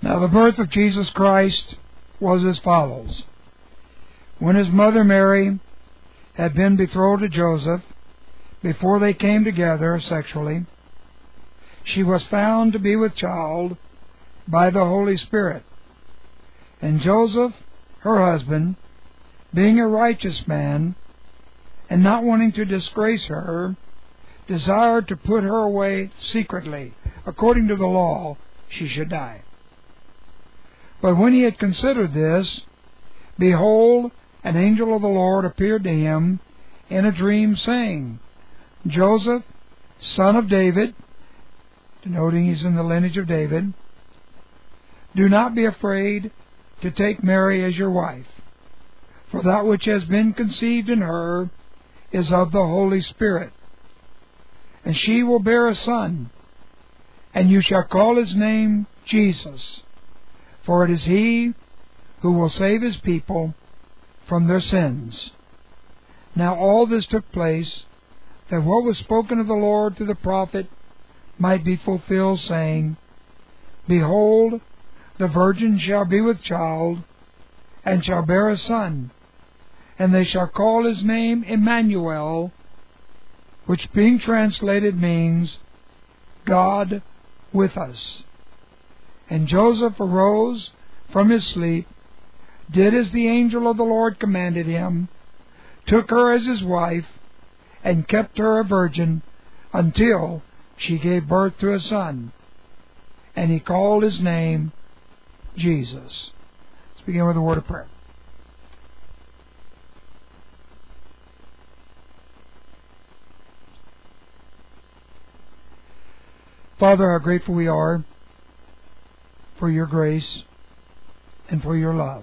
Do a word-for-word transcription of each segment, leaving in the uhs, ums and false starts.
Now the birth of Jesus Christ was as follows. When his mother Mary had been betrothed to Joseph, before they came together sexually, she was found to be with child by the Holy Spirit. And Joseph, her husband, being a righteous man, and not wanting to disgrace her, desired to put her away secretly. According to the law, she should die. But when he had considered this, behold, an angel of the Lord appeared to him in a dream, saying, Joseph, son of David, denoting he's in the lineage of David, do not be afraid to take Mary as your wife, for that which has been conceived in her is of the Holy Spirit. And she will bear a son, and you shall call his name Jesus, for it is he who will save his people from their sins. Now all this took place, that what was spoken of the Lord through the prophet might be fulfilled, saying, Behold, the virgin shall be with child, and shall bear a son, and they shall call his name Emmanuel, which being translated means, God with us. And Joseph arose from his sleep, did as the angel of the Lord commanded him, took her as his wife, and kept her a virgin until she gave birth to a son. And he called his name Jesus. Let's begin with a word of prayer. Father, how grateful we are for your grace and for your love,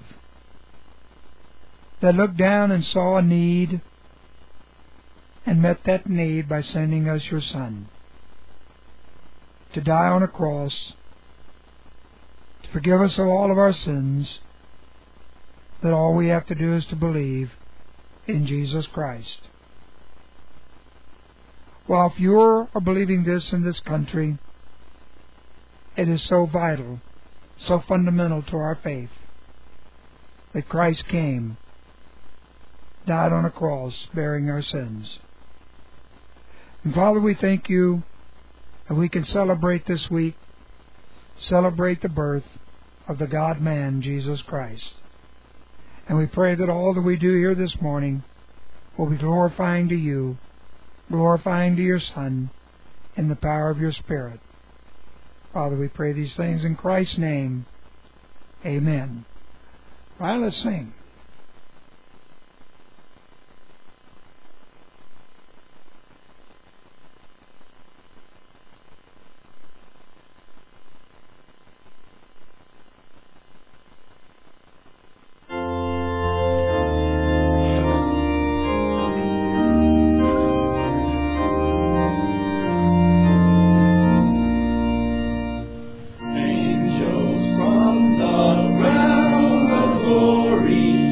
that looked down and saw a need and met that need by sending us your Son to die on a cross, to forgive us of all of our sins, that all we have to do is to believe in Jesus Christ. While if you are believing this in this country, it is so vital, so fundamental to our faith, that Christ came, died on a cross, bearing our sins. And Father, we thank you that we can celebrate this week, celebrate the birth of the God-man, Jesus Christ. And we pray that all that we do here this morning will be glorifying to you, glorifying to your Son, in the power of your Spirit. Father, we pray these things in Christ's name. Amen. All right, let's sing. Angels from the realm of glory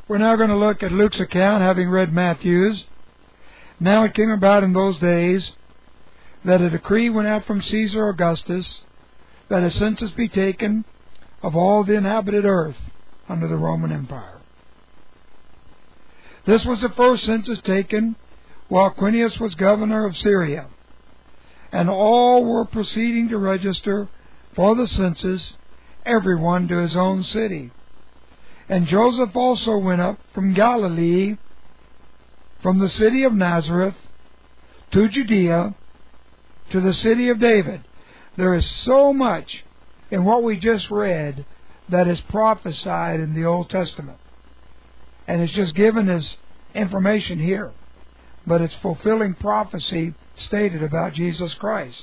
We're now going to look at Luke's account, having read Matthew's. Now it came about in those days that a decree went out from Caesar Augustus that a census be taken of all the inhabited earth under the Roman Empire. This was the first census taken while Quirinius was governor of Syria, and all were proceeding to register for the census, everyone to his own city. And Joseph also went up from Galilee, from the city of Nazareth, to Judea, to the city of David. There is so much in what we just read that is prophesied in the Old Testament. And it's just given as information here. But it's fulfilling prophecy stated about Jesus Christ.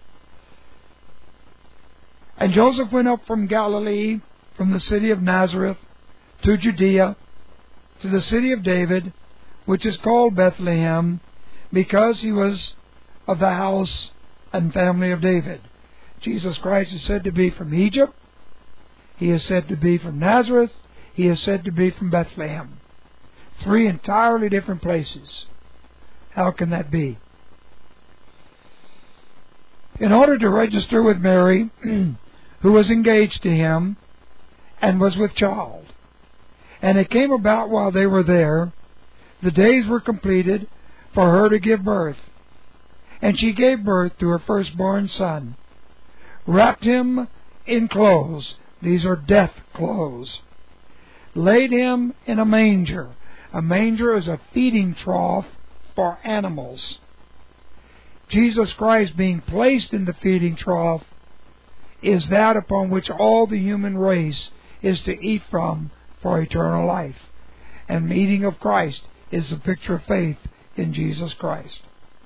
And Joseph went up from Galilee, from the city of Nazareth, to Judea, to the city of David, which is called Bethlehem, because he was of the house and family of David. Jesus Christ is said to be from Egypt. He is said to be from Nazareth. He is said to be from Bethlehem. Three entirely different places. How can that be? In order to register with Mary, who was engaged to him and was with child. And it came about while they were there, the days were completed for her to give birth. And she gave birth to her firstborn son, wrapped him in clothes, these are death clothes, laid him in a manger. A manger is a feeding trough for animals. Jesus Christ being placed in the feeding trough is that upon which all the human race is to eat from for eternal life. And eating of Christ is the picture of faith in Jesus Christ.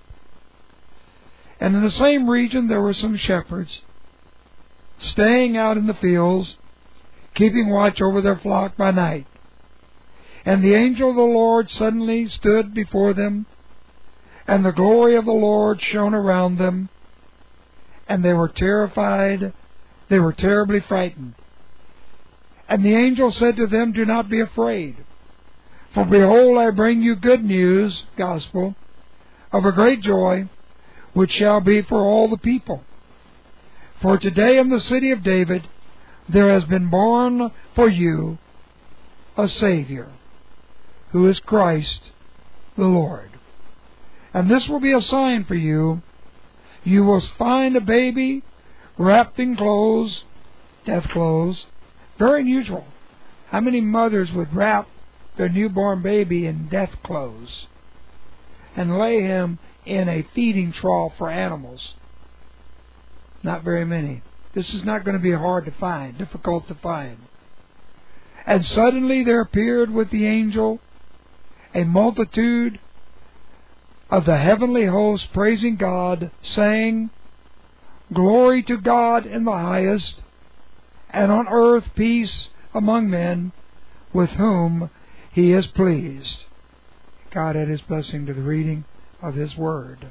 And in the same region there were some shepherds staying out in the fields, keeping watch over their flock by night. And the angel of the Lord suddenly stood before them, and the glory of the Lord shone around them, and they were terrified, they were terribly frightened. And the angel said to them, "Do not be afraid, for behold, I bring you good news," gospel, "of a great joy, which shall be for all the people. For today in the city of David there has been born for you a Savior, who is Christ the Lord. And this will be a sign for you. You will find a baby wrapped in clothes," death clothes. Very unusual. How many mothers would wrap their newborn baby in death clothes and lay him in a feeding trough for animals? Not very many. This is not going to be hard to find, difficult to find. And suddenly there appeared with the angel a multitude of the heavenly host praising God, saying, "Glory to God in the highest, and on earth peace among men with whom He is pleased." God add His blessing to the reading of His Word.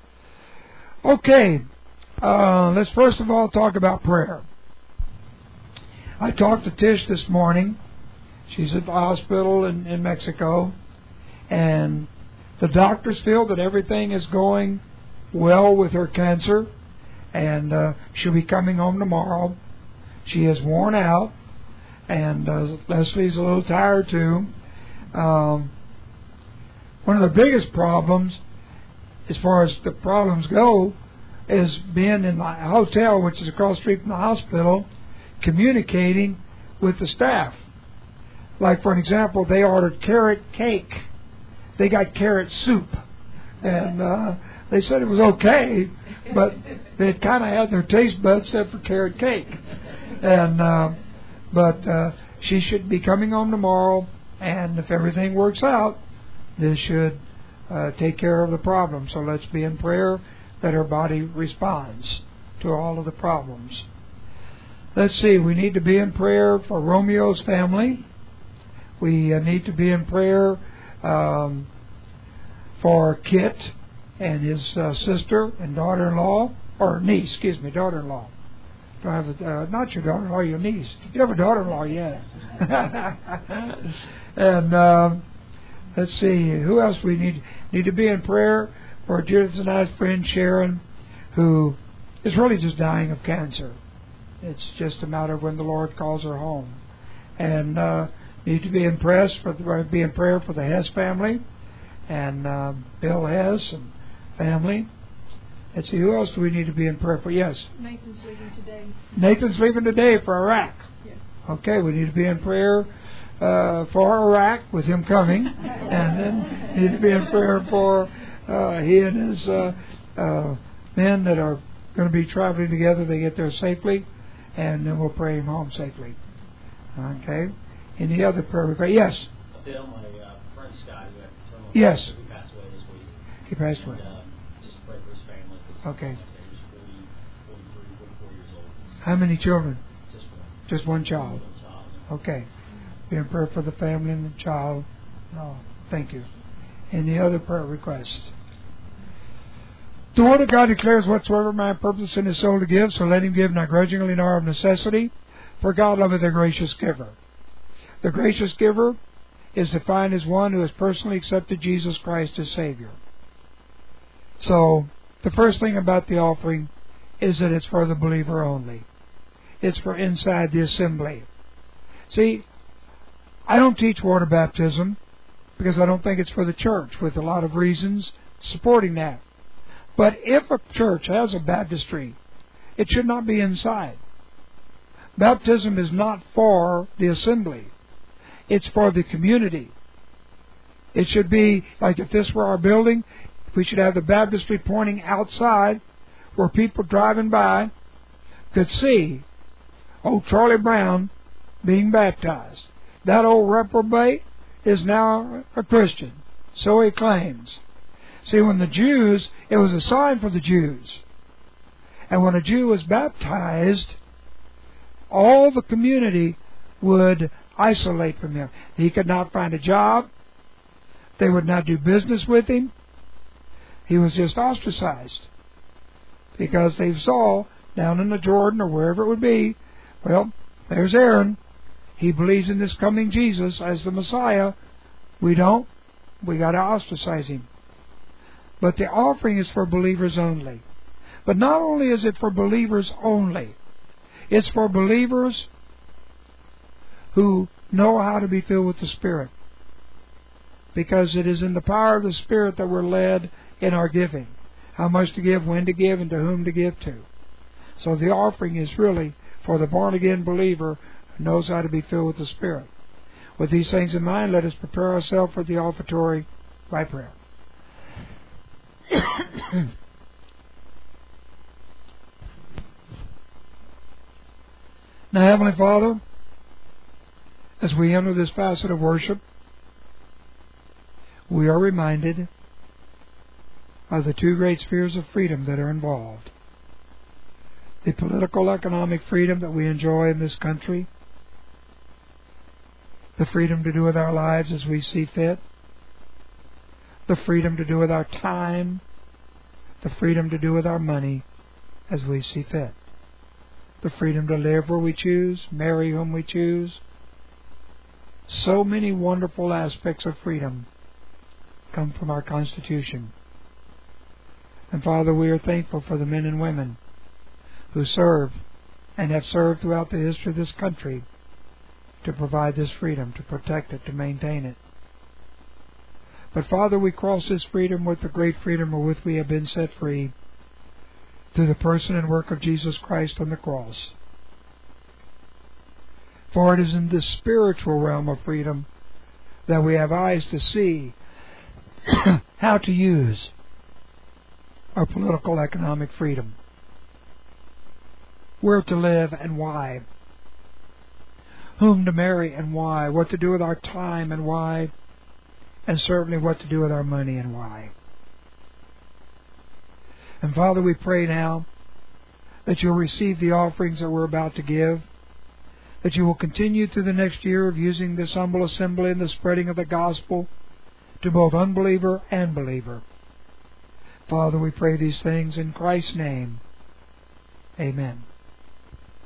Okay, uh, let's first of all talk about prayer. I talked to Tish this morning. She's at the hospital in, in Mexico, and the doctors feel that everything is going well with her cancer, and uh, she'll be coming home tomorrow. She is worn out, and uh, Leslie's a little tired too. Um, one of the biggest problems, as far as the problems go, is being in the hotel, which is across the street from the hospital, communicating with the staff. Like, for an example, they ordered carrot cake. They got carrot soup. And uh, they said it was okay, but they had kind of had their taste buds set for carrot cake. And uh, But uh, she should be coming home tomorrow, and if everything works out, this should uh, take care of the problem. So let's be in prayer that her body responds to all of the problems. Let's see, we need to be in prayer for Romeo's family. We uh, need to be in prayer um, for Kit and his uh, sister and daughter-in-law, or niece, excuse me, daughter-in-law. don't have a, uh, not your daughter-in-law, your niece. You have a daughter-in-law, yes. And um, let's see, who else we need need to be in prayer for Judith and I's friend Sharon, who is really just dying of cancer. It's just a matter of when the Lord calls her home. And uh, need to be in prayers for the, be in prayer for the Hess family and uh, Bill Hess and family. Let's see, who else do we need to be in prayer for? Yes. Nathan's leaving today. Nathan's leaving today for Iraq. Yes. Okay, we need to be in prayer uh, for Iraq with him coming, and then need to be in prayer for uh, he and his uh, uh, men that are going to be traveling together. They get there safely, and then we'll pray him home safely. Okay. Any other prayer request? Yes. Bill, my uh, friend Scott, who had terminal Yes. cancer, he passed away this week. He passed away. And, uh, just pray for his family. Okay. He was forty, forty-three, forty-four years old. How many children? Just one. Just one child. One child. Okay. Be in prayer for the family and the child. No, thank you. Any other prayer requests? The Word of God declares, whatsoever man purpose in his soul to give, so let him give not grudgingly nor of necessity, for God loveth a gracious giver. The gracious giver is defined as one who has personally accepted Jesus Christ as Savior. So, the first thing about the offering is that it's for the believer only. It's for inside the assembly. See, I don't teach water baptism because I don't think it's for the church, with a lot of reasons supporting that. But if a church has a baptistry, it should not be inside. Baptism is not for the assembly. It's for the community. It should be, like if this were our building, we should have the baptistry pointing outside where people driving by could see old Charlie Brown being baptized. That old reprobate is now a Christian. So he claims. See, when the Jews, it was a sign for the Jews. And when a Jew was baptized, all the community would isolate from him. He could not find a job. They would not do business with him. He was just ostracized. Because they saw down in the Jordan or wherever it would be, well, there's Aaron. He believes in this coming Jesus as the Messiah. We don't. We got to ostracize him. But the offering is for believers only. But not only is it for believers only, it's for believers who know how to be filled with the Spirit. Because it is in the power of the Spirit that we're led in our giving. How much to give, when to give, and to whom to give to. So the offering is really for the born-again believer who knows how to be filled with the Spirit. With these things in mind, let us prepare ourselves for the offertory by prayer. Now, Heavenly Father, as we enter this facet of worship, we are reminded of the two great spheres of freedom that are involved. The political, economic freedom that we enjoy in this country, the freedom to do with our lives as we see fit, the freedom to do with our time, the freedom to do with our money as we see fit, the freedom to live where we choose, marry whom we choose. So many wonderful aspects of freedom come from our Constitution. And Father, we are thankful for the men and women who serve and have served throughout the history of this country to provide this freedom, to protect it, to maintain it. But Father, we cross this freedom with the great freedom wherewith we have been set free through the person and work of Jesus Christ on the cross. For it is in the spiritual realm of freedom that we have eyes to see how to use our political, economic freedom, where to live and why, whom to marry and why, what to do with our time and why, and certainly what to do with our money and why. And Father, we pray now that you'll receive the offerings that we're about to give, that you will continue through the next year of using this humble assembly and the spreading of the gospel to both unbeliever and believer. Father, we pray these things in Christ's name. Amen.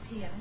pianist.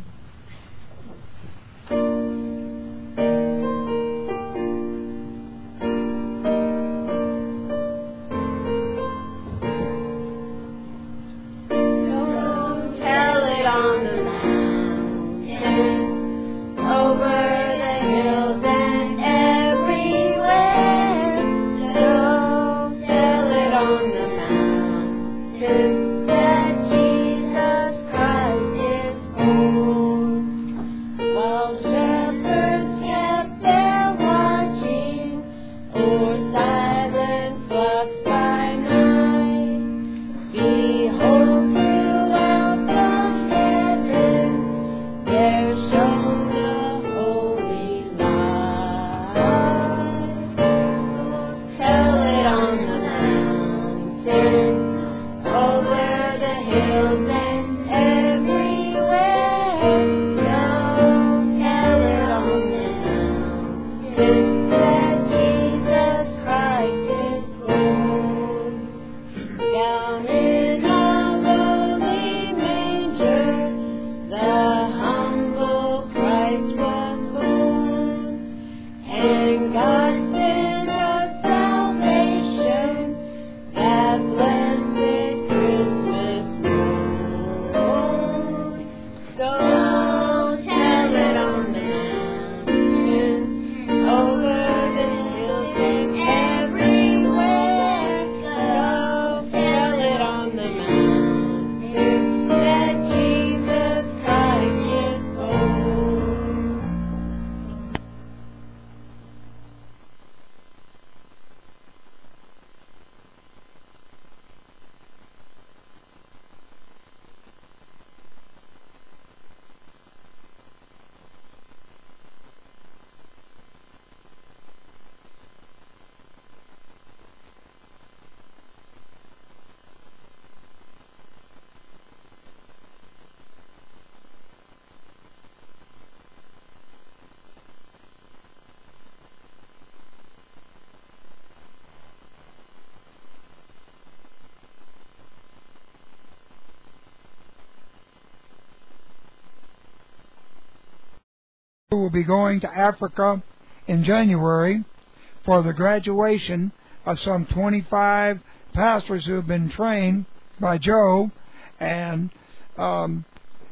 Will be going to Africa in January for the graduation of some twenty-five pastors who have been trained by Joe, and um,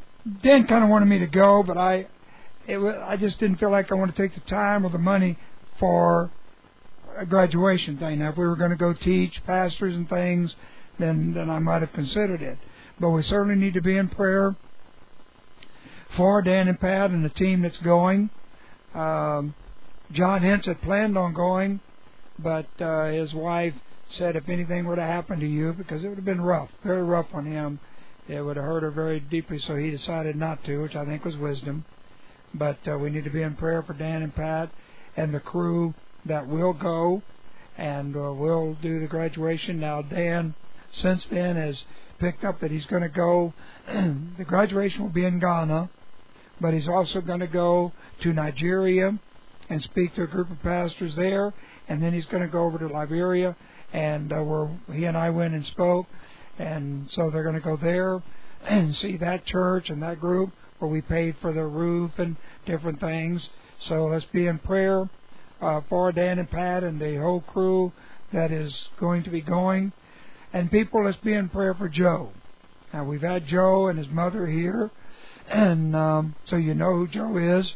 Dan kind of wanted me to go, but I it was, I just didn't feel like I wanted to take the time or the money for a graduation thing. Now, if we were going to go teach pastors and things, then then I might have considered it. But we certainly need to be in prayer for Dan and Pat and the team that's going. Um, John Hintz had planned on going, but uh, his wife said if anything were to happen to you, because it would have been rough, very rough on him, it would have hurt her very deeply, so he decided not to, which I think was wisdom. But uh, we need to be in prayer for Dan and Pat and the crew that will go, and uh, we'll do the graduation. Now, Dan, since then, has picked up that he's going to go. The graduation will be in Ghana, but he's also going to go to Nigeria and speak to a group of pastors there, and then he's going to go over to Liberia, and uh, where he and I went and spoke, and so they're going to go there and see that church and that group where we paid for the roof and different things. So let's be in prayer uh, for Dan and Pat and the whole crew that is going to be going. And people, let's be in prayer for Joe. Now, we've had Joe and his mother here, and um, so you know who Joe is.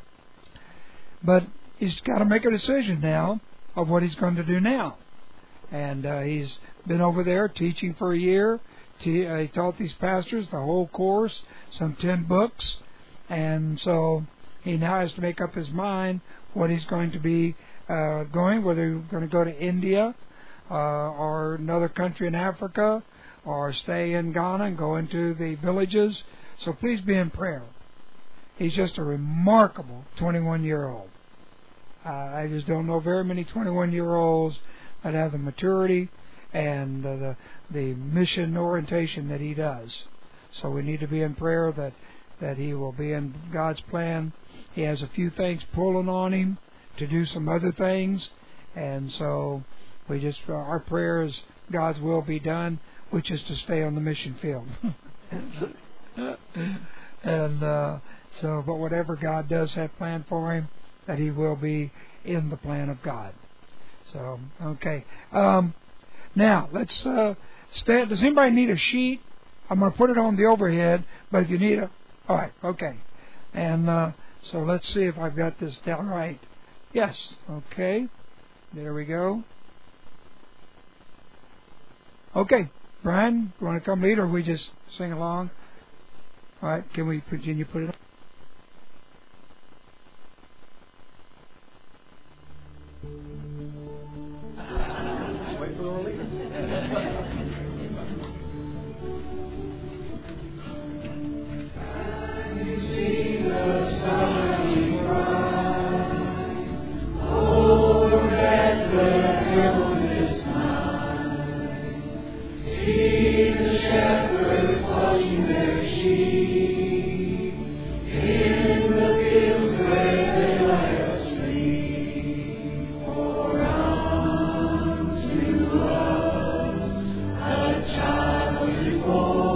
But he's got to make a decision now of what he's going to do now. And uh, he's been over there teaching for a year. He, uh, he taught these pastors the whole course, some ten books. And so he now has to make up his mind what he's going to be uh, going, whether he's going to go to India uh, or another country in Africa, or stay in Ghana and go into the villages. So please be in prayer. He's just a remarkable twenty-one-year-old. Uh, I just don't know very many twenty-one-year-olds that have the maturity and uh, the the mission orientation that he does. So we need to be in prayer that, that he will be in God's plan. He has a few things pulling on him to do some other things, and so we just uh, our prayer is God's will be done, which is to stay on the mission field. And uh, so, but whatever God does have planned for him, that he will be in the plan of God. So, okay. Um, now, let's uh, stay. Does anybody need a sheet? I'm going to put it on the overhead, but if you need a... All right, okay. And uh, so let's see if I've got this down right. Yes, okay. There we go. Okay, Brian, you want to come lead, or we just sing along? All right, can we? Can you put it up? Wait for the leader. See the sun rise over at Bethlehem this night. See the shepherds watching their sheep in the fields where they lie asleep. For unto us a child is born.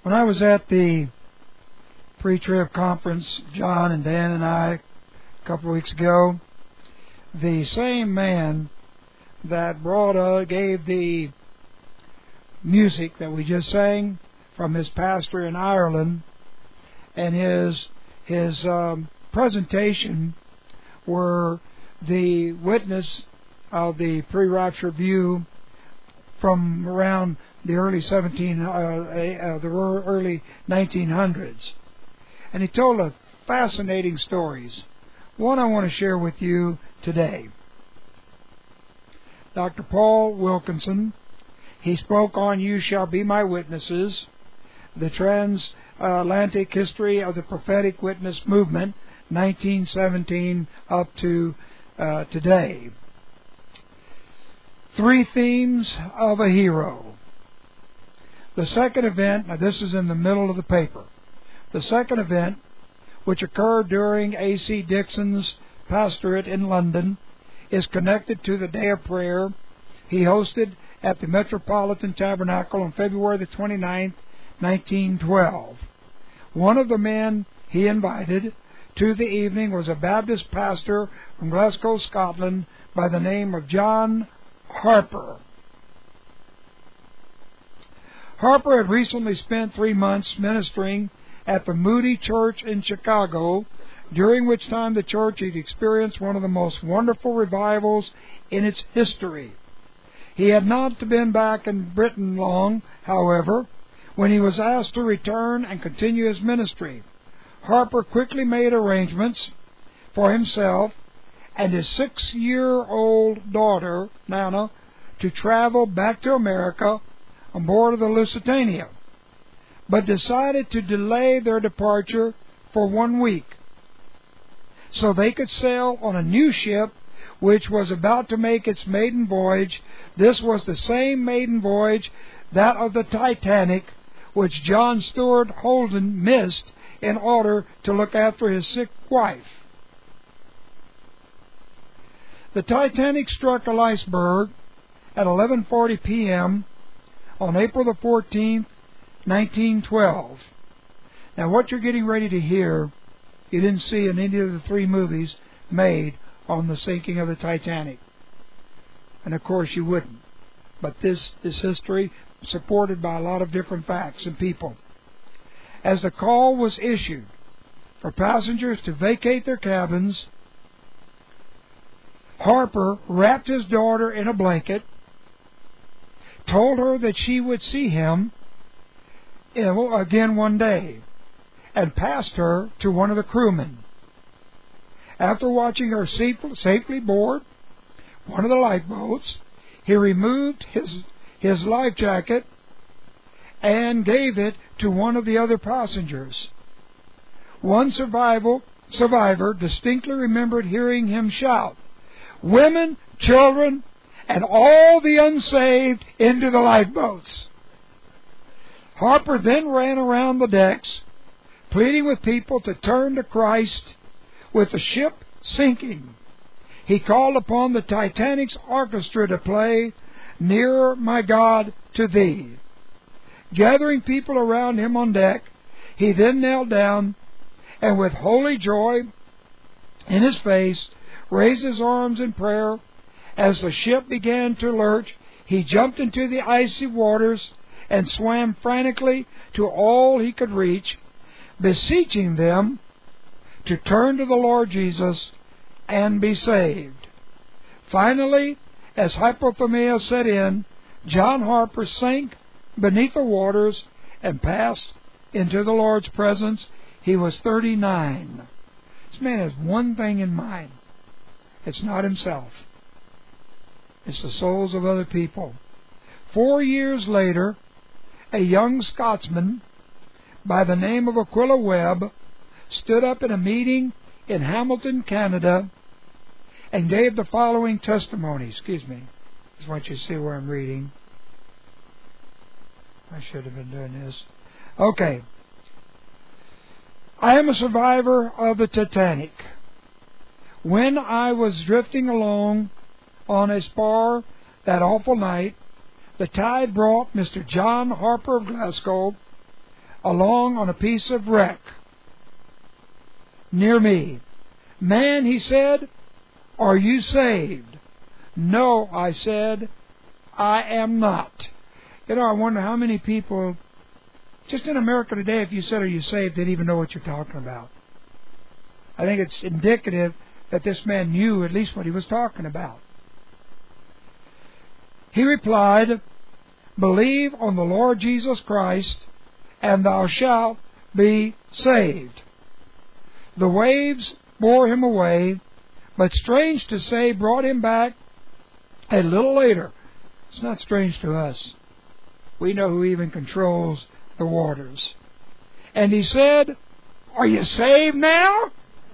When I was at the pre-trib conference, John and Dan and I, a couple of weeks ago, the same man that brought uh, gave the music that we just sang from his pastor in Ireland, and his his um, presentation were the witness of the pre-rapture view from around the early seventeen, uh, uh, the early nineteen hundreds, and he told a fascinating stories. One I want to share with you today. Doctor Paul Wilkinson, he spoke on "You Shall Be My Witnesses," the transatlantic history of the prophetic witness movement, nineteen seventeen up to uh, today. Three themes of a hero. The second event, now this is in the middle of the paper, the second event, which occurred during A C Dixon's pastorate in London, is connected to the day of prayer he hosted at the Metropolitan Tabernacle on February the twenty-ninth, nineteen twelve. One of the men he invited to the evening was a Baptist pastor from Glasgow, Scotland, by the name of John Harper. Harper had recently spent three months ministering at the Moody Church in Chicago, during which time the church had experienced one of the most wonderful revivals in its history. He had not been back in Britain long, however, when he was asked to return and continue his ministry. Harper quickly made arrangements for himself and his six-year-old daughter, Nana, to travel back to America on board of the Lusitania, but decided to delay their departure for one week so they could sail on a new ship which was about to make its maiden voyage. This was the same maiden voyage, that of the Titanic, which John Stuart Holden missed in order to look after his sick wife. The Titanic struck an iceberg at eleven forty p.m. on April the fourteenth, nineteen twelve. Now, what you're getting ready to hear, you didn't see in any of the three movies made on the sinking of the Titanic. And of course you wouldn't. But this is history supported by a lot of different facts and people. As the call was issued for passengers to vacate their cabins, Harper wrapped his daughter in a blanket, told her that she would see him again one day, and passed her to one of the crewmen. After watching her safely board one of the lifeboats, he removed his, his life jacket and gave it to one of the other passengers. One survival, survivor distinctly remembered hearing him shout, "Women, children, and all the unsaved into the lifeboats." Harper then ran around the decks, pleading with people to turn to Christ. With the ship sinking, he called upon the Titanic's orchestra to play "Nearer, My God, to Thee." Gathering people around him on deck, he then knelt down and with holy joy in his face raised his arms in prayer. As the ship began to lurch, he jumped into the icy waters and swam frantically to all he could reach, beseeching them to turn to the Lord Jesus and be saved. Finally, as hypothermia set in, John Harper sank beneath the waters and passed into the Lord's presence. He was thirty-nine. This man has one thing in mind. It's not himself. It's the souls of other people. Four years later, a young Scotsman by the name of Aquila Webb stood up in a meeting in Hamilton, Canada, and gave the following testimony. Excuse me. I just want you to see where I'm reading. I should have been doing this. Okay. I am a survivor of the Titanic. When I was drifting along on a spar that awful night, the tide brought Mister John Harper of Glasgow, along on a piece of wreck near me. Man, he said, are you saved? No, I said, I am not. You know, I wonder how many people, just in America today, if you said, are you saved, they didn't even know what you're talking about. I think it's indicative that this man knew at least what he was talking about. He replied, believe on the Lord Jesus Christ, and thou shalt be saved. The waves bore him away, but strange to say, brought him back a little later. It's not strange to us. We know who even controls the waters. And he said, are you saved now?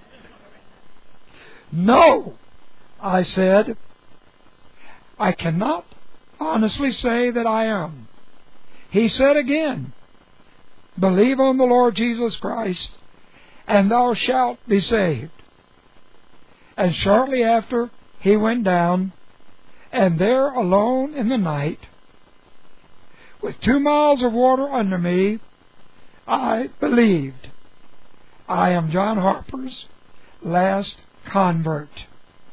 No, I said, I cannot honestly say that I am. He said again, believe on the Lord Jesus Christ, and thou shalt be saved. And shortly after, he went down, and there alone in the night, with two miles of water under me, I believed. I am John Harper's last convert.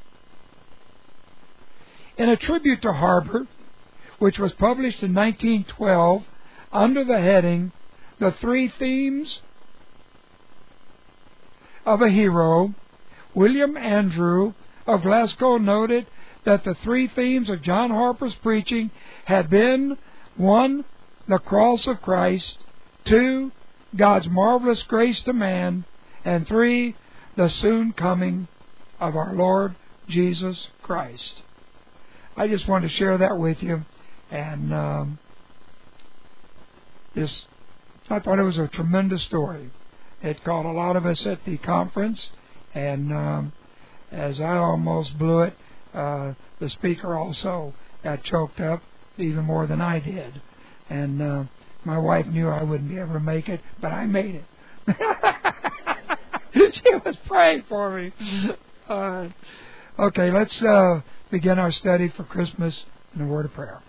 In a tribute to Harper, which was published in nineteen twelve under the heading, The Three Themes of a Hero, William Andrew of Glasgow noted that the three themes of John Harper's preaching had been, one, the cross of Christ, two, God's marvelous grace to man, and three, the soon coming of our Lord Jesus Christ. I just wanted to share that with you, and um, this, I thought it was a tremendous story. It caught a lot of us at the conference, and um, as I almost blew it, uh, the speaker also got choked up even more than I did. And uh, my wife knew I wouldn't be able to make it, but I made it. She was praying for me. Uh, okay, let's uh, begin our study for Christmas in a word of prayer.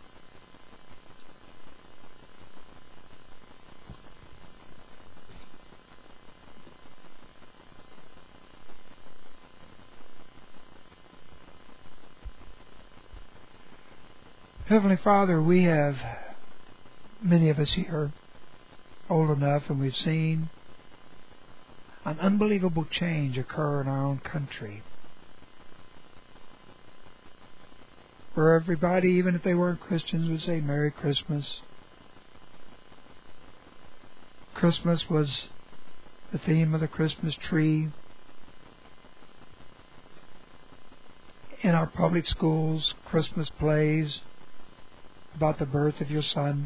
Heavenly Father, we have, many of us here, old enough, and we've seen an unbelievable change occur in our own country, where everybody, even if they weren't Christians, would say Merry Christmas. Christmas was the theme of the Christmas tree. In our public schools, Christmas plays about the birth of your Son.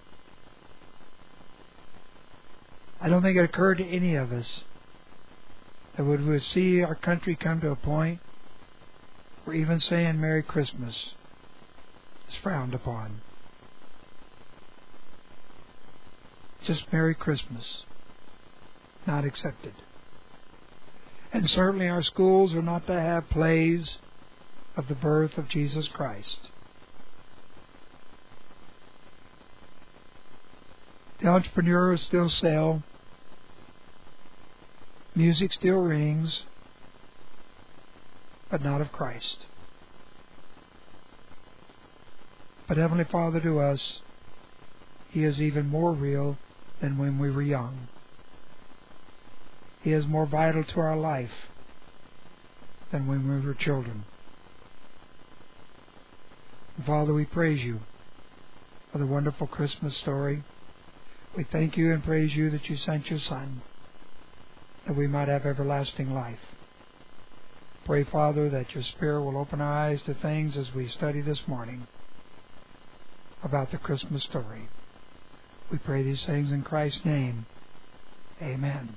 I don't think it occurred to any of us that we would see our country come to a point where even saying Merry Christmas is frowned upon. Just Merry Christmas, not accepted. And certainly our schools are not to have plays of the birth of Jesus Christ. The entrepreneurs still sell. Music still rings, but not of Christ. But Heavenly Father, to us, He is even more real than when we were young. He is more vital to our life than when we were children. And Father, we praise You for the wonderful Christmas story. We thank You and praise You that You sent Your Son, that we might have everlasting life. Pray, Father, that Your Spirit will open our eyes to things as we study this morning about the Christmas story. We pray these things in Christ's name. Amen.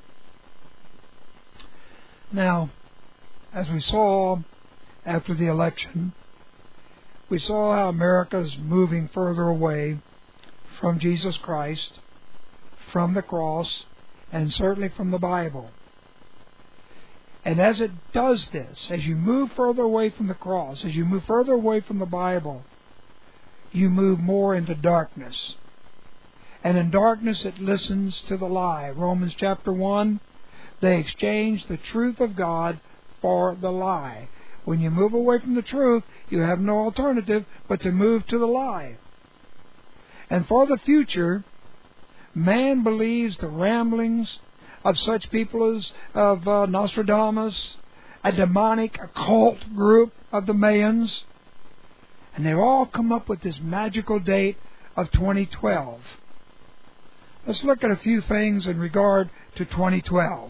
Now, as we saw after the election, we saw how America is moving further away from Jesus Christ, from the cross, and certainly from the Bible. And as it does this, as you move further away from the cross, as you move further away from the Bible, you move more into darkness. and in darkness it listens to the lie. Romans chapter one, they exchange the truth of God for the lie. When you move away from the truth, you have no alternative but to move to the lie. And for the future, man believes the ramblings of such people as of uh, Nostradamus, a demonic occult group of the Mayans, and they've all come up with this magical date of twenty twelve. Let's look at a few things in regard to twenty twelve.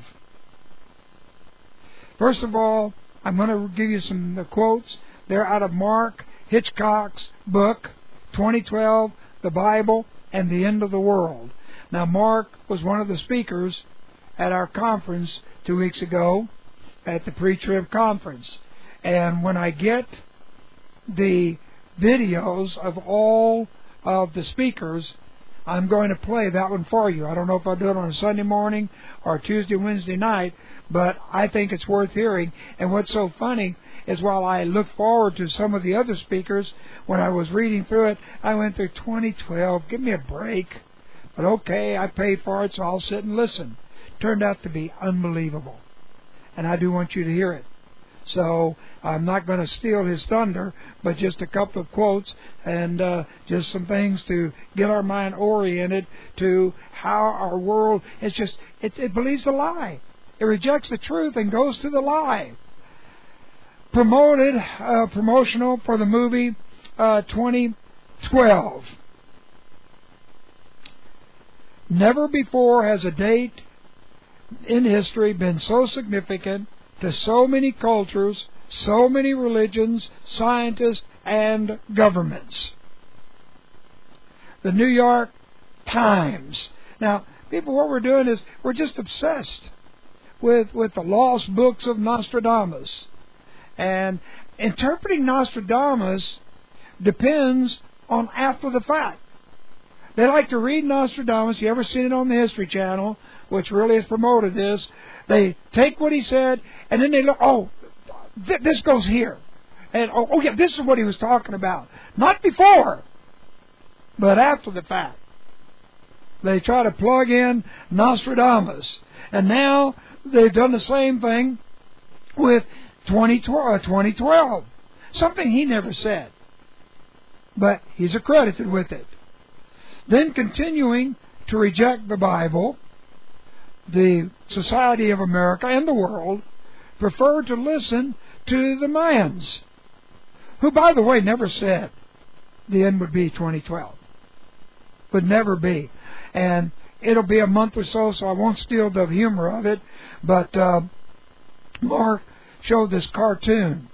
First of all, I'm going to give you some uh, quotes. They're out of Mark Hitchcock's book, twenty twelve, the Bible and the End of the World. Now, Mark was one of the speakers at our conference two weeks ago, at the Pre-Trib Conference. And when I get the videos of all of the speakers, I'm going to play that one for you. I don't know if I'll do it on a Sunday morning or Tuesday, Wednesday night, but I think it's worth hearing. And what's so funny is while I look forward to some of the other speakers, when I was reading through it, I went through twenty twelve. Give me a break. But okay, I paid for it, so I'll sit and listen. Turned out to be unbelievable. And I do want you to hear it. So I'm not going to steal his thunder, but just a couple of quotes and uh, just some things to get our mind oriented to how our world is just, it, it believes a lie. It rejects the truth and goes to the lie. Promoted, uh, promotional for the movie uh, twenty twelve. Never before has a date in history been so significant to so many cultures, so many religions, scientists, and governments. The New York Times. Now, people, what we're doing is we're just obsessed with, with the lost books of Nostradamus. And interpreting Nostradamus depends on after the fact. They like to read Nostradamus. You ever seen it on the History Channel, which really has promoted this? They take what he said, and then they look, oh, th- this goes here. And, oh, oh, yeah, this is what he was talking about. Not before, but after the fact. They try to plug in Nostradamus. And now they've done the same thing with twenty twelve. Something he never said. But he's accredited with it. Then continuing to reject the Bible, the Society of America and the world prefer to listen to the Mayans, who, by the way, never said the end would be twenty twelve. Would never be. And it'll be a month or so, so I won't steal the humor of it, but uh, Mark showed this cartoon,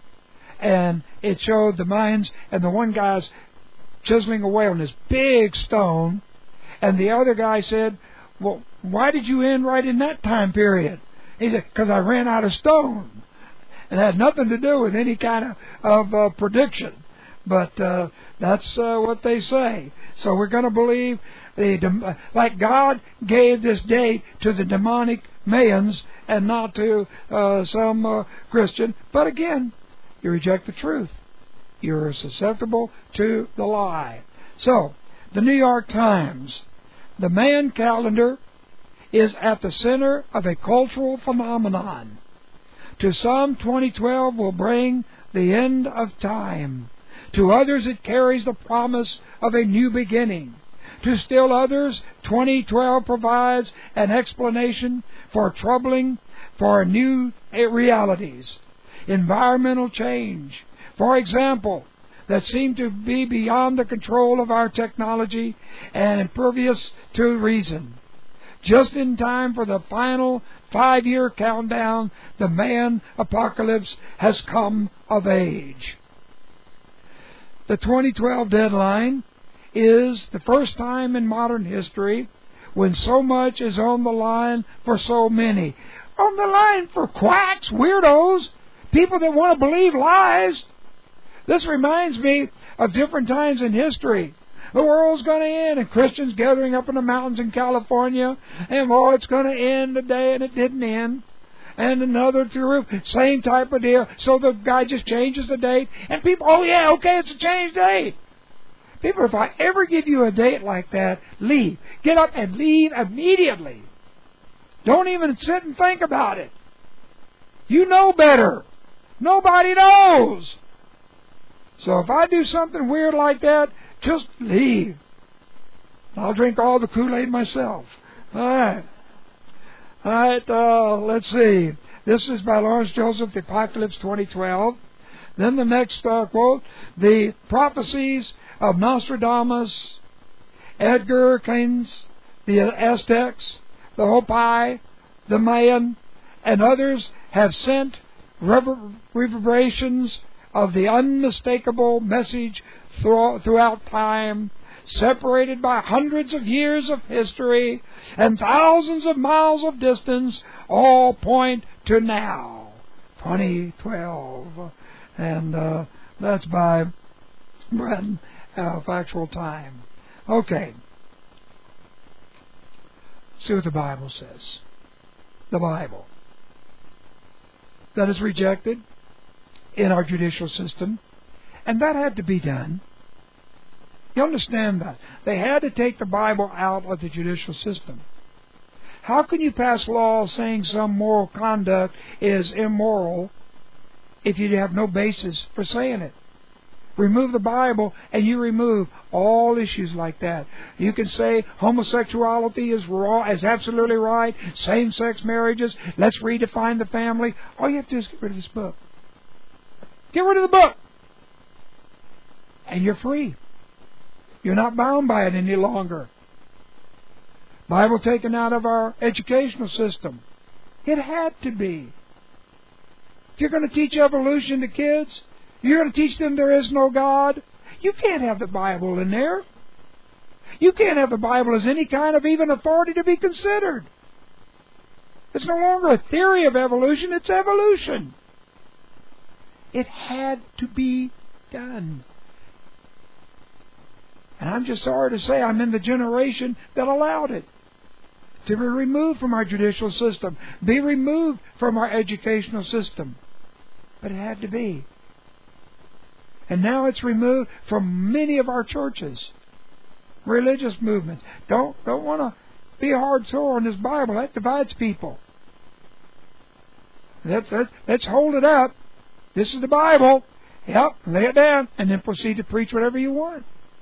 and it showed the Mayans, and the one guy's chiseling away on this big stone, and the other guy said, well, why did you end right in that time period? He said, because I ran out of stone. It had nothing to do with any kind of, of uh, prediction. But uh, that's uh, what they say. So we're going to believe, the like God gave this date to the demonic Mayans and not to uh, some uh, Christian. But again, you reject the truth. You're susceptible to the lie. So, the New York Times. The Mayan calendar is at the center of a cultural phenomenon. To some, twenty twelve will bring the end of time. To others, it carries the promise of a new beginning. To still others, twenty twelve provides an explanation for troubling, for new realities. Environmental change, for example, that seem to be beyond the control of our technology and impervious to reason. Just in time for the final five-year countdown, the Mayan apocalypse has come of age. The twenty twelve deadline is the first time in modern history when so much is on the line for so many. On the line for quacks, weirdos, people that want to believe lies. This reminds me of different times in history. The world's going to end, and Christians gathering up in the mountains in California, and oh, it's going to end today, and it didn't end. And another through, same type of deal. So the guy just changes the date, and people, oh yeah, okay, it's a changed date. People, if I ever give you a date like that, leave. Get up and leave immediately. Don't even sit and think about it. You know better. Nobody knows. So if I do something weird like that, just leave. I'll drink all the Kool-Aid myself. All right. All right, uh, let's see. This is by Lawrence Joseph, the Apocalypse twenty twelve. Then the next uh, quote, the prophecies of Nostradamus, Edgar Cayce, the Aztecs, the Hopi, the Mayan, and others have sent rever- reverberations of the unmistakable message thro- throughout time, separated by hundreds of years of history and thousands of miles of distance, all point to now, twenty twelve. And uh, that's by Brenton, uh, Factual Time. Okay. See what the Bible says. The Bible. That is rejected in our judicial system. And that had to be done. You understand that? They had to take the Bible out of the judicial system. How can you pass laws saying some moral conduct is immoral if you have no basis for saying it? Remove the Bible and you remove all issues like that. You can say homosexuality is wrong, is absolutely right, same-sex marriages, let's redefine the family. All you have to do is get rid of this book. Get rid of the book. And you're free. You're not bound by it any longer. Bible taken out of our educational system. It had to be. If you're going to teach evolution to kids, you're going to teach them there is no God, you can't have the Bible in there. You can't have the Bible as any kind of even authority to be considered. It's no longer a theory of evolution, it's evolution. It had to be done. And I'm just sorry to say I'm in the generation that allowed it to be removed from our judicial system, be removed from our educational system. But it had to be. And now it's removed from many of our churches, religious movements. Don't don't want to be hard sore on this Bible. That divides people. Let's, let's, let's hold it up. This is the Bible. Yep, lay it down, and then proceed to preach whatever you want.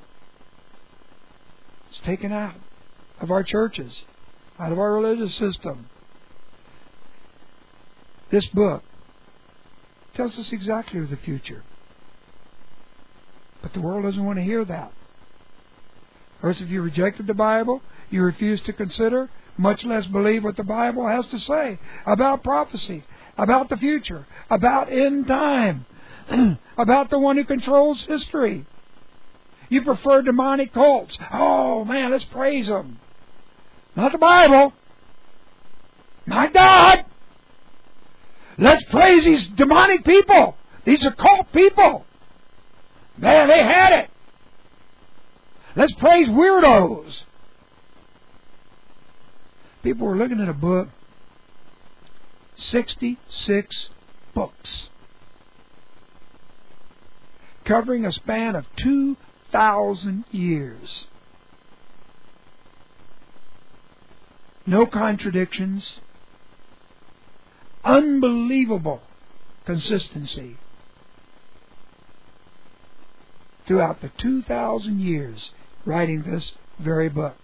It's taken out of our churches, out of our religious system. This book tells us exactly the future. But the world doesn't want to hear that. Or else if you rejected the Bible, you refuse to consider, much less believe what the Bible has to say about prophecy, about the future, about end time, about the one who controls history. You prefer demonic cults. Oh, man, let's praise them. Not the Bible. My God. Let's praise these demonic people. These occult people. Man, they had it. Let's praise weirdos. People were looking at a book. sixty-six books. Covering a span of two thousand years. No contradictions. Unbelievable consistency. Throughout the two thousand years writing this very book.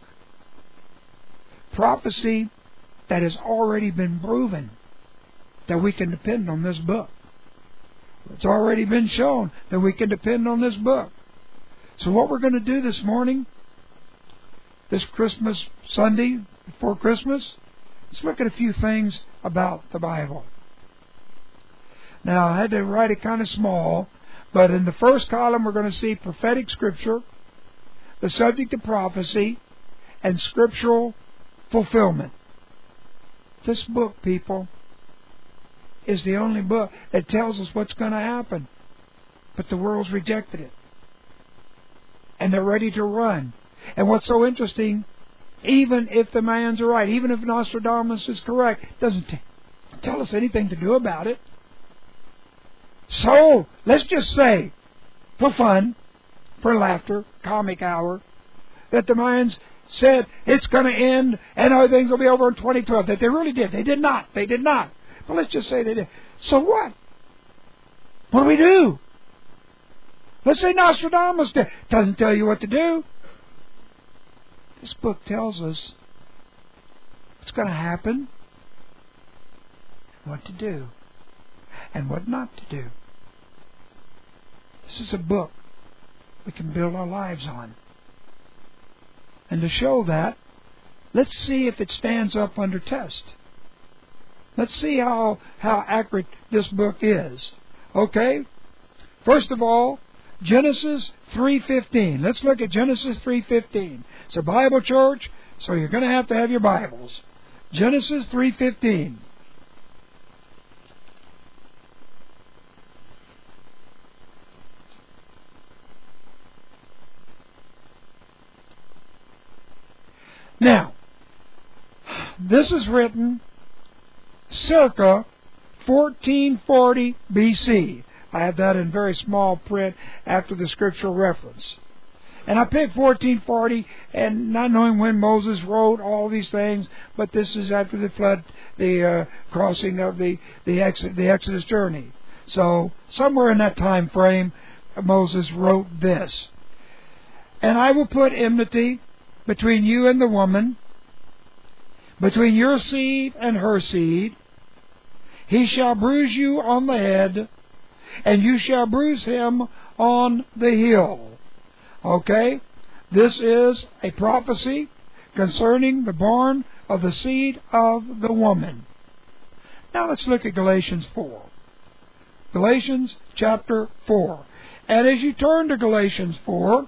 Prophecy that has already been proven that we can depend on this book. It's already been shown that we can depend on this book. So what we're going to do this morning, this Christmas Sunday before Christmas, let's look at a few things about the Bible. Now, I had to write it kind of small, but in the first column we're going to see prophetic scripture, the subject of prophecy, and scriptural fulfillment. This book, people, is the only book that tells us what's going to happen. But the world's rejected it. And they're ready to run. And what's so interesting, even if the Mayans are right, even if Nostradamus is correct, it doesn't t- tell us anything to do about it. So, let's just say, for fun, for laughter, comic hour, that the Mayans said it's going to end and everything's will be over in twenty twelve. That they really did. They did not. They did not. But let's just say they did. So what? What do we do? Let's say Nostradamus did. Doesn't tell you what to do. This book tells us what's going to happen, what to do, and what not to do. This is a book we can build our lives on. And to show that, let's see if it stands up under test. Let's see how, how accurate this book is. Okay? First of all, Genesis three fifteen. Let's look at Genesis three fifteen. It's a Bible church, so you're going to have to have your Bibles. Genesis three fifteen. Now, this is written circa fourteen forty B C. I have that in very small print after the scriptural reference. And I picked fourteen forty, and not knowing when Moses wrote all these things, but this is after the flood, the uh, crossing of the the, Exodus, the Exodus journey. So somewhere in that time frame, Moses wrote this. And I will put enmity between you and the woman, between your seed and her seed. He shall bruise you on the head, and you shall bruise him on the heel. Okay? This is a prophecy concerning the born of the seed of the woman. Now let's look at Galatians four. Galatians chapter four. And as you turn to Galatians four,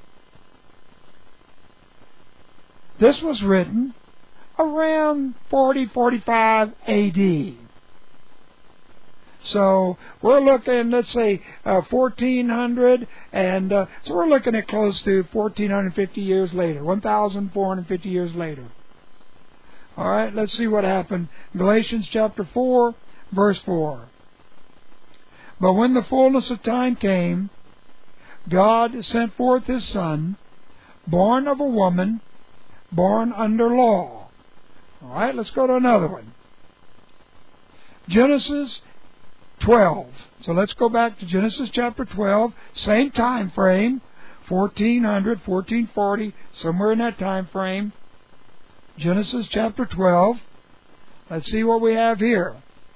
this was written around forty forty-five A D. So we're looking, let's say, uh, fourteen hundred, and uh, so we're looking at close to fourteen fifty years later, one thousand four hundred fifty years later. All right, let's see what happened. Galatians chapter four, verse four. But when the fullness of time came, God sent forth His Son, born of a woman, born under law. All right, let's go to another one. Genesis twelve. So let's go back to Genesis chapter twelve, same time frame, fourteen hundred, fourteen forty, somewhere in that time frame. Genesis chapter twelve. Let's see what we have here.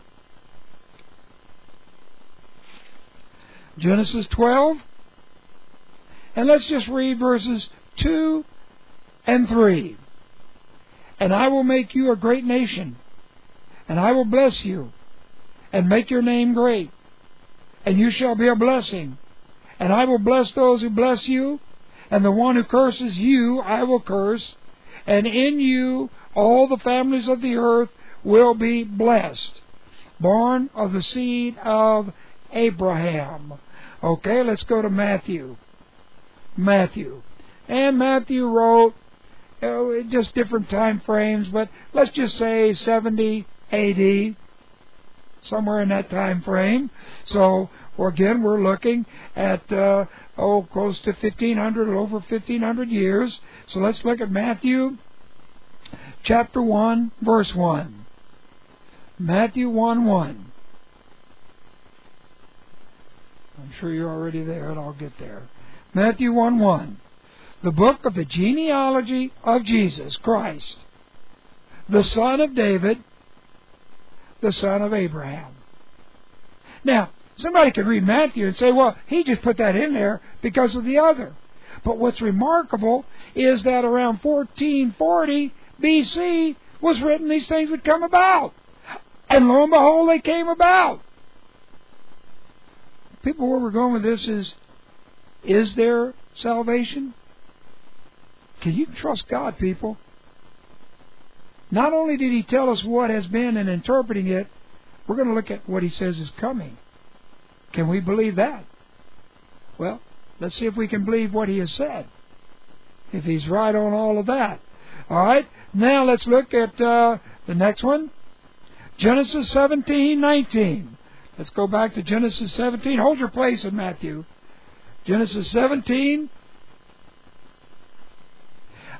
Genesis twelve. And let's just read verses two and three. And I will make you a great nation, and I will bless you, and make your name great, and you shall be a blessing. And I will bless those who bless you, and the one who curses you I will curse, and in you all the families of the earth will be blessed. Born of the seed of Abraham. Okay, let's go to Matthew. Matthew. And Matthew wrote, uh, just different time frames, but let's just say seventy A D. Somewhere in that time frame. So, well, again, we're looking at, uh, oh, close to fifteen hundred, or over fifteen hundred years. So let's look at Matthew chapter one, verse one. Matthew one, one. I'm sure you're already there, and I'll get there. Matthew one, one. The book of the genealogy of Jesus Christ, the son of David, the son of Abraham. Now, somebody could read Matthew and say, well, he just put that in there because of the other. But what's remarkable is that around fourteen forty B C was written these things would come about. And lo and behold, they came about. People, where we're going with this is, is there salvation? Can you trust God, people? Not only did He tell us what has been and interpreting it, we're going to look at what He says is coming. Can we believe that? Well, let's see if we can believe what He has said. If He's right on all of that. All right, now let's look at uh, the next one. Genesis seventeen, nineteen. Let's go back to Genesis seventeen. Hold your place in Matthew. Genesis seventeen,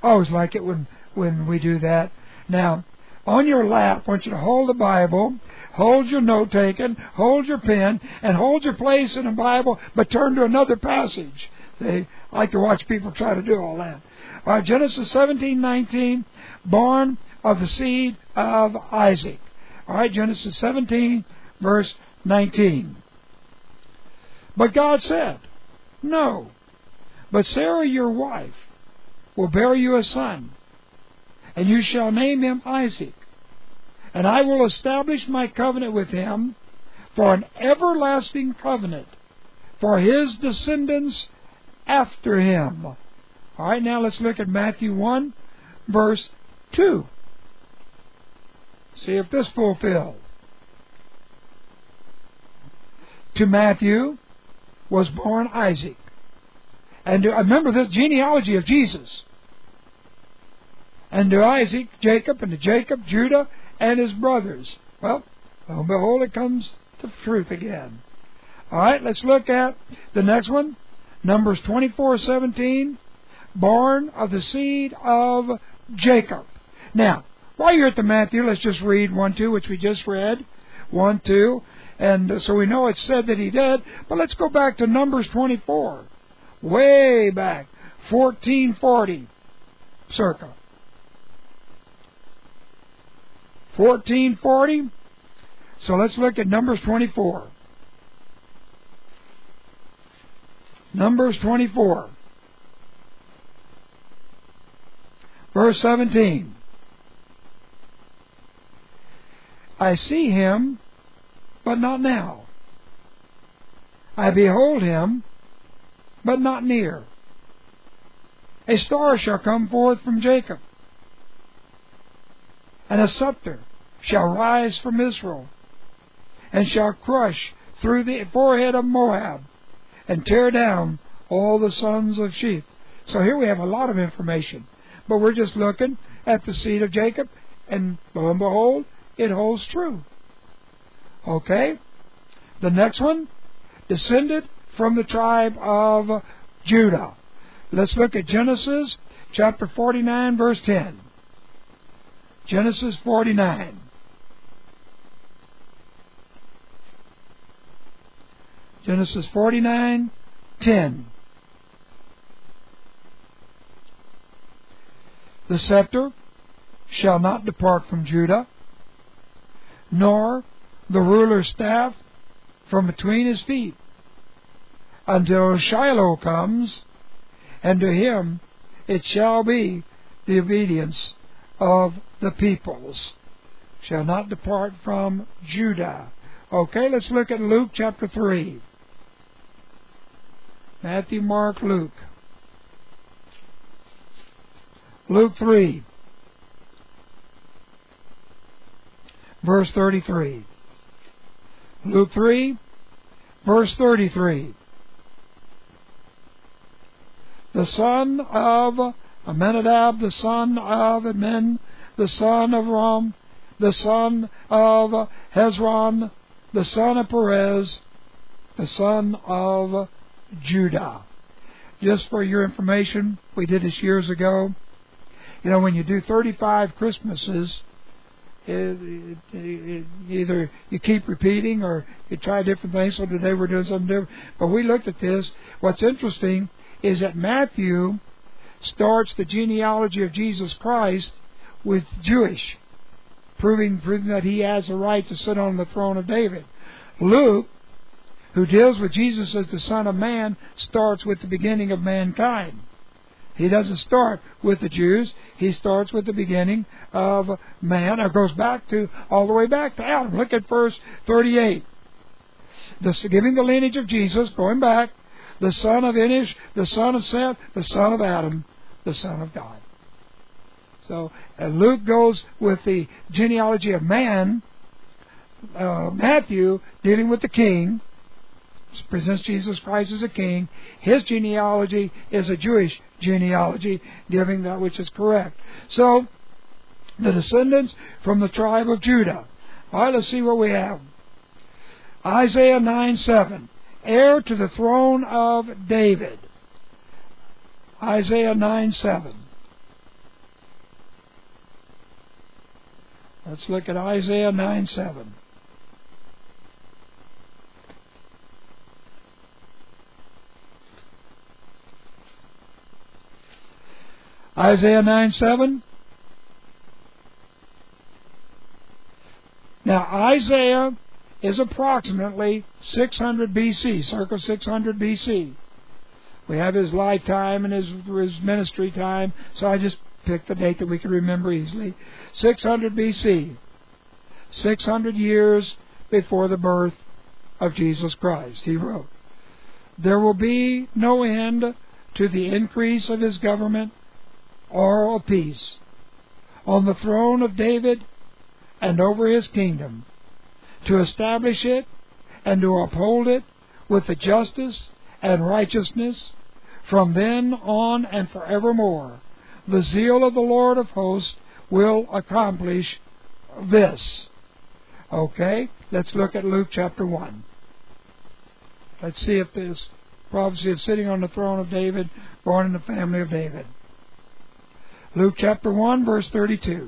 I always like it when, when we do that. Now, on your lap, I want you to hold the Bible, hold your note-taking, hold your pen, and hold your place in the Bible, but turn to another passage. See, I like to watch people try to do all that. All right, Genesis seventeen nineteen, born of the seed of Isaac. All right, Genesis seventeen, verse nineteen. But God said, no, but Sarah your wife will bear you a son, and you shall name him Isaac. And I will establish my covenant with him for an everlasting covenant for his descendants after him. All right, now let's look at Matthew one, verse two. See if this fulfilled. To Matthew was born Isaac. And to, remember this genealogy of Jesus. And to Isaac, Jacob, and to Jacob, Judah, and his brothers. Well, lo and behold, it comes to truth again. All right, let's look at the next one. Numbers twenty-four seventeen, born of the seed of Jacob. Now, while you're at the Matthew, let's just read one, two, which we just read. one, two. And so we know it said that he did. But let's go back to Numbers twenty-four. Way back. fourteen forty. Circa. fourteen forty. So let's look at Numbers twenty-four. Numbers twenty-four. Verse seventeen. I see him, but not now. I behold him, but not near. A star shall come forth from Jacob, and a scepter shall rise from Israel, and shall crush through the forehead of Moab, and tear down all the sons of Sheth. So here we have a lot of information, but we're just looking at the seed of Jacob, and lo and behold, it holds true. Okay? The next one, descended from the tribe of Judah. Let's look at Genesis chapter forty-nine, verse ten. Genesis forty-nine. Genesis forty-nine, ten. The scepter shall not depart from Judah, nor the ruler's staff from between his feet, until Shiloh comes, and to him it shall be the obedience of the peoples. Shall not depart from Judah. Okay, let's look at Luke chapter three. Matthew, Mark, Luke. Luke three, verse thirty-three. Luke three, verse thirty-three. The son of Amminadab, the son of Amen, the son of Ram, the son of Hezron, the son of Perez, the son of Judah. Just for your information, we did this years ago. You know, when you do thirty-five Christmases, it, it, it, either you keep repeating or you try different things. So today we're doing something different. But we looked at this. What's interesting is that Matthew starts the genealogy of Jesus Christ with Jewish, proving, proving that he has the right to sit on the throne of David. Luke, who deals with Jesus as the Son of Man, starts with the beginning of mankind. He doesn't start with the Jews. He starts with the beginning of man, or goes back to, all the way back to Adam. Look at verse thirty-eight. The, giving the lineage of Jesus, going back, the son of Enosh, the son of Seth, the son of Adam, the son of God. So uh, Luke goes with the genealogy of man. Uh, Matthew, dealing with the king, presents Jesus Christ as a king. His genealogy is a Jewish genealogy, giving that which is correct. So, the descendants from the tribe of Judah. All right, let's see what we have. Isaiah nine seven. Heir to the throne of David. Isaiah nine seven. Let's look at Isaiah nine seven. Isaiah nine seven. Now, Isaiah is approximately six hundred B C, circa six hundred B C. We have his lifetime and his, his ministry time, so I just picked the date that we could remember easily. six hundred B C. six hundred years before the birth of Jesus Christ, he wrote, "There will be no end to the increase of his government or of peace on the throne of David and over his kingdom, to establish it and to uphold it with the justice and righteousness from then on and forevermore. The zeal of the Lord of hosts will accomplish this." Okay, let's look at Luke chapter one. Let's see if this prophecy of sitting on the throne of David, born in the family of David. Luke chapter one, verse thirty-two.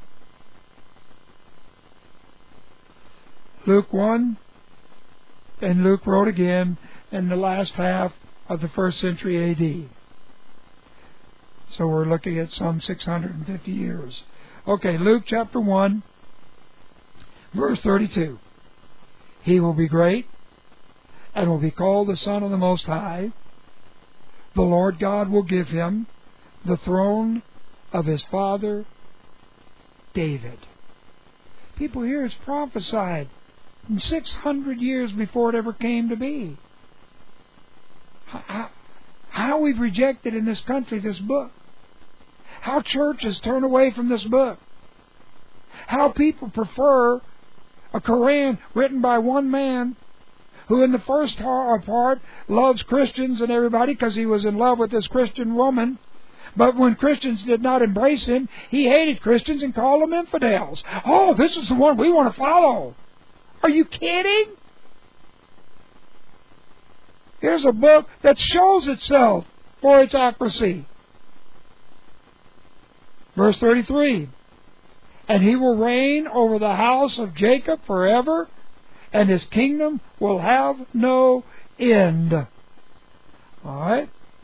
Luke one, and Luke wrote again in the last half of the first century A D. So we're looking at some six hundred fifty years. Okay, Luke chapter one, verse thirty-two. "He will be great and will be called the Son of the Most High. The Lord God will give him the throne of his father David." People, here it's prophesied six hundred years before it ever came to be. How, how we've rejected in this country this book. How churches turn away from this book. How people prefer a Quran written by one man who in the first part loves Christians and everybody because he was in love with this Christian woman. But when Christians did not embrace him, he hated Christians and called them infidels. Oh, this is the one we want to follow. Are you kidding? Here's a book that shows itself for its accuracy. Verse thirty-three. "And he will reign over the house of Jacob forever, and his kingdom will have no end." All right.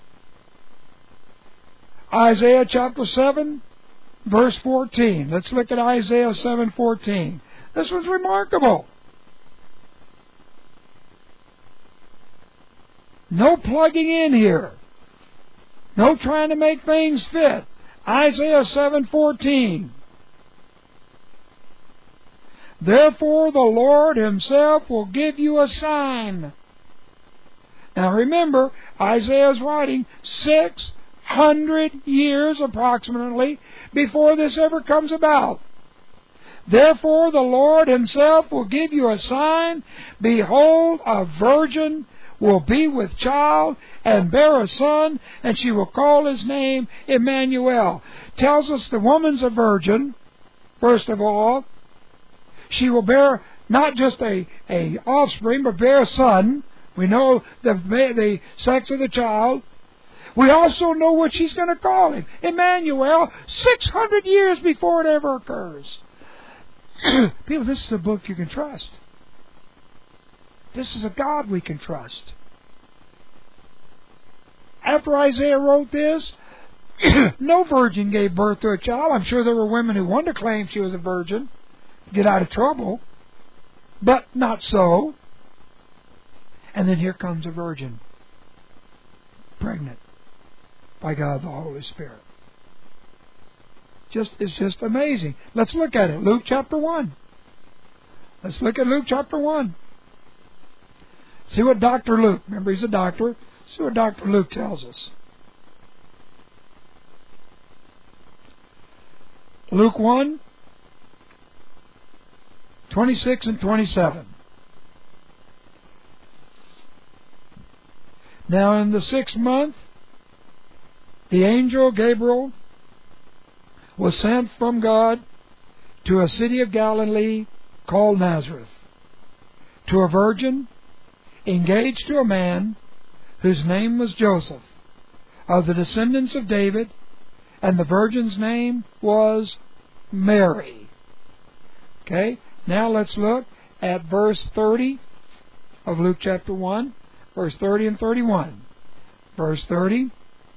Isaiah chapter seven, verse fourteen. Let's look at Isaiah seven fourteen. This was remarkable. No plugging in here. No trying to make things fit. Isaiah seven fourteen. "Therefore the Lord himself will give you a sign." Now remember, Isaiah is writing six hundred years approximately before this ever comes about. "Therefore the Lord himself will give you a sign. Behold, a virgin will be with child and bear a son, and she will call his name Emmanuel." Tells us the woman's a virgin, first of all. She will bear not just a, a offspring, but bear a son. We know the, the sex of the child. We also know what she's going to call him. Emmanuel, six hundred years before it ever occurs. People, this is a book you can trust. This is a God we can trust. After Isaiah wrote this, no virgin gave birth to a child. I'm sure there were women who wanted to claim she was a virgin, get out of trouble, but not so. And then here comes a virgin, pregnant by God the Holy Spirit. Just it's just amazing. Let's look at it. Luke chapter one. Let's look at Luke chapter one. See what Doctor Luke, remember he's a doctor, see what Doctor Luke tells us. Luke one, twenty-six and twenty-seven. "Now in the sixth month, the angel Gabriel was sent from God to a city of Galilee called Nazareth, to a virgin engaged to a man whose name was Joseph, of the descendants of David, and the virgin's name was Mary. Okay, now let's look at verse thirty of Luke chapter one, verse thirty and thirty-one. Verse thirty,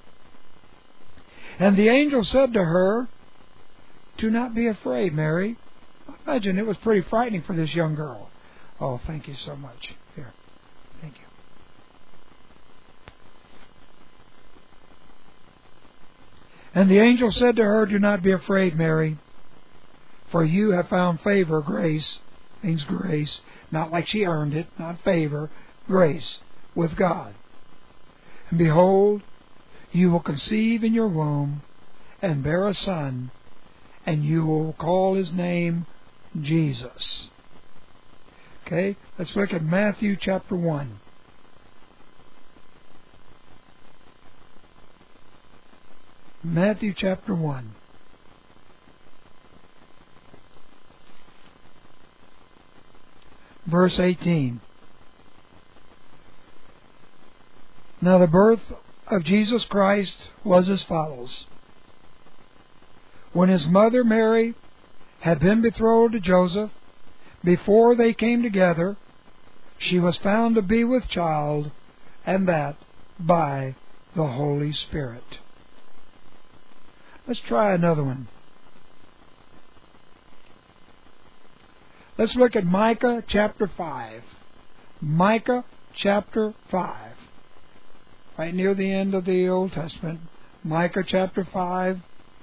and the angel said to her, do not be afraid, Mary. Imagine, it was pretty frightening for this young girl. Oh, thank you so much. Here, thank you. And the angel said to her, do not be afraid, Mary, for you have found favor, grace, means grace, not like she earned it, not favor, grace, with God. And behold, you will conceive in your womb, and bear a son, and you will call his name Jesus. Okay, let's look at Matthew chapter one. Matthew chapter one. Verse eighteen. Now the birth of Jesus Christ was as follows. When his mother Mary had been betrothed to Joseph, before they came together, she was found to be with child, and that by the Holy Spirit. Let's try another one. Let's look at Micah chapter five. Micah chapter five. Right near the end of the Old Testament. Micah chapter five.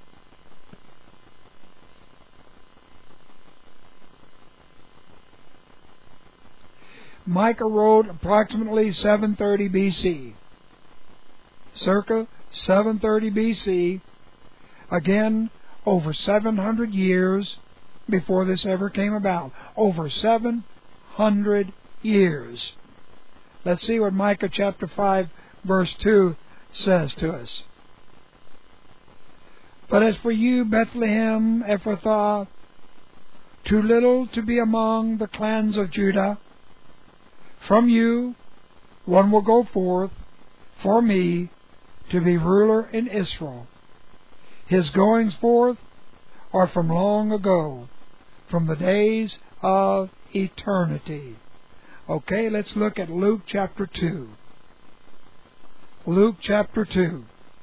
Micah wrote approximately seven thirty B C. Circa seven thirty B C. Again, over seven hundred years before this ever came about. Over seven hundred years. Let's see what Micah chapter five verse two says to us. But as for you, Bethlehem Ephrathah, too little to be among the clans of Judah, from you one will go forth for me to be ruler in Israel. His goings forth are from long ago, from the days of eternity. Okay, let's look at Luke chapter two. Luke chapter two.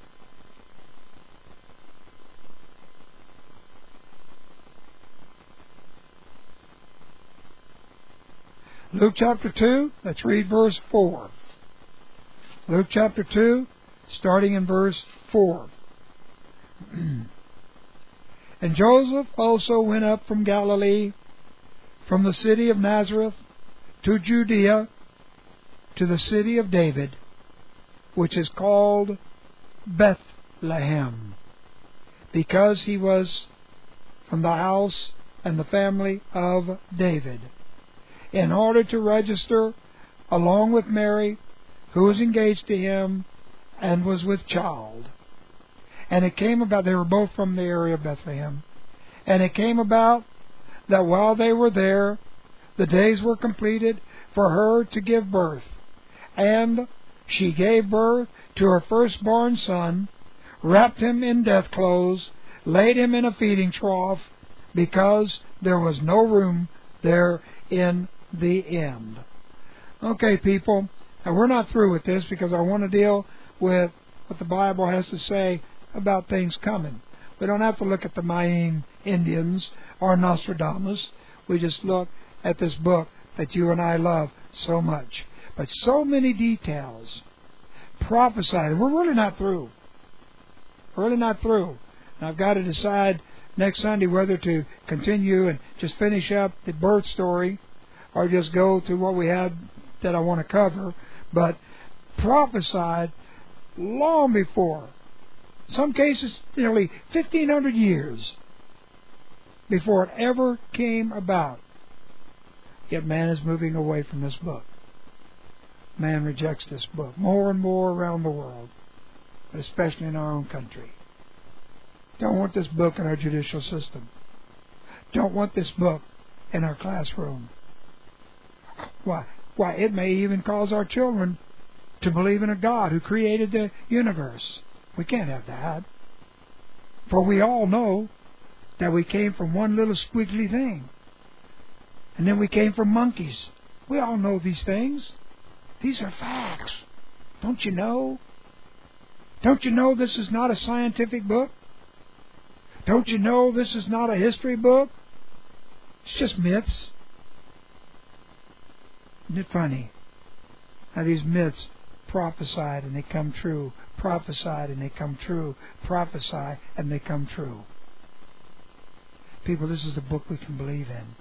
Luke chapter two, let's read verse four. Luke chapter two, starting in verse four. And Joseph also went up from Galilee, from the city of Nazareth, to Judea, to the city of David, which is called Bethlehem, because he was from the house and the family of David, in order to register along with Mary, who was engaged to him and was with child. And it came about, they were both from the area of Bethlehem, and it came about that while they were there, the days were completed for her to give birth. And she gave birth to her firstborn son, wrapped him in death clothes, laid him in a feeding trough, because there was no room there in the inn. Okay, people, and we're not through with this because I want to deal with what the Bible has to say about things coming. We don't have to look at the Mayan Indians or Nostradamus. We just look at this book that you and I love so much. But so many details prophesied. We're really not through. We're really not through. And I've got to decide next Sunday whether to continue and just finish up the birth story or just go to what we had that I want to cover. But prophesied long before. Some cases nearly fifteen hundred years before it ever came about. Yet man is moving away from this book. Man rejects this book more and more around the world, but especially in our own country. Don't want this book in our judicial system. Don't want this book in our classroom. Why? Why, it may even cause our children to believe in a God who created the universe. We can't have that. For we all know that we came from one little squiggly thing. And then we came from monkeys. We all know these things. These are facts. Don't you know? Don't you know this is not a scientific book? Don't you know this is not a history book? It's just myths. Isn't it funny how these myths prophesied and they come true, prophesied and they come true, prophesy and they come true. People, this is a book we can believe in.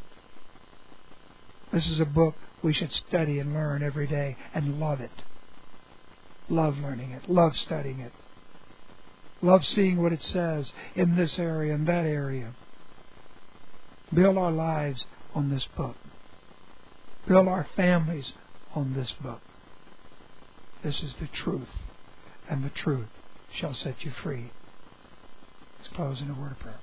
This is a book we should study and learn every day and love it. Love learning it, love studying it, love seeing what it says in this area and that area. Build our lives on this book. Build our families on this book. This is the truth, and the truth shall set you free. Let's close in a word of prayer.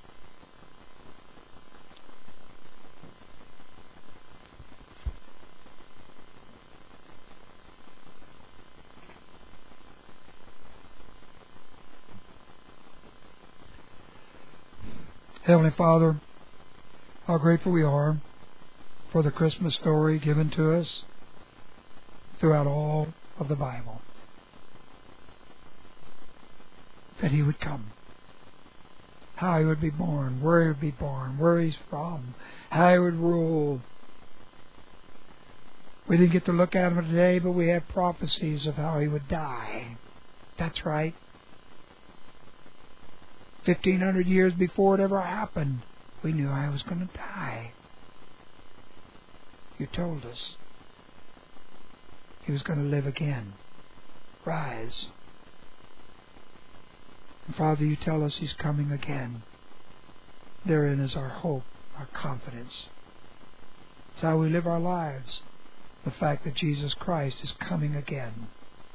Heavenly Father, how grateful we are for the Christmas story given to us throughout all of the Bible. That He would come. How He would be born, where He would be born, where He's from, how He would rule. We didn't get to look at Him today, but we have prophecies of how He would die. That's right. Fifteen hundred years before it ever happened, we knew I was going to die. You told us He was going to live again, rise. And Father, you tell us He's coming again. Therein is our hope, our confidence. It's how we live our lives. The fact that Jesus Christ is coming again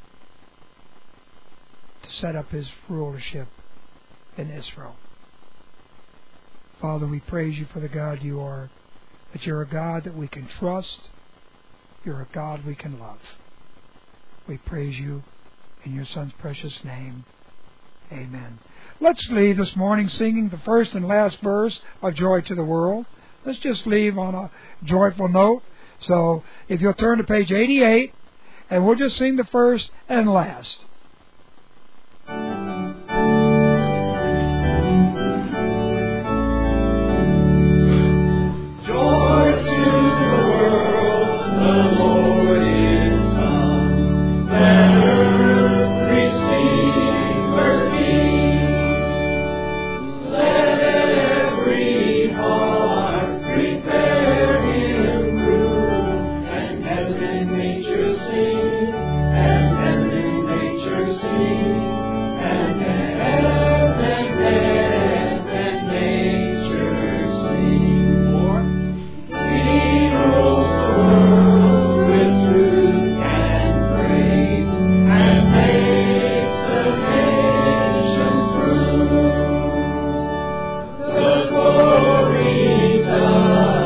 to set up His rulership in Israel. Father, we praise You for the God You are, that You're a God that we can trust. You're a God we can love. We praise You in Your Son's precious name. Amen. Let's leave this morning singing the first and last verse of Joy to the World. Let's just leave on a joyful note. So if you'll turn to page eighty-eight, and we'll just sing the first and last.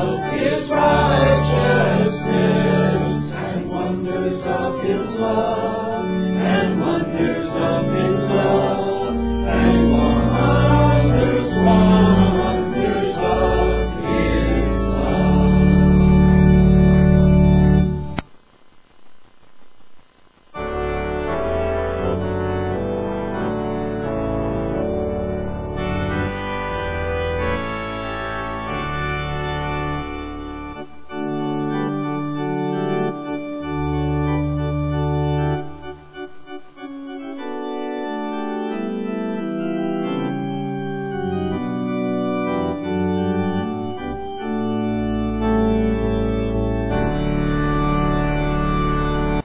His love.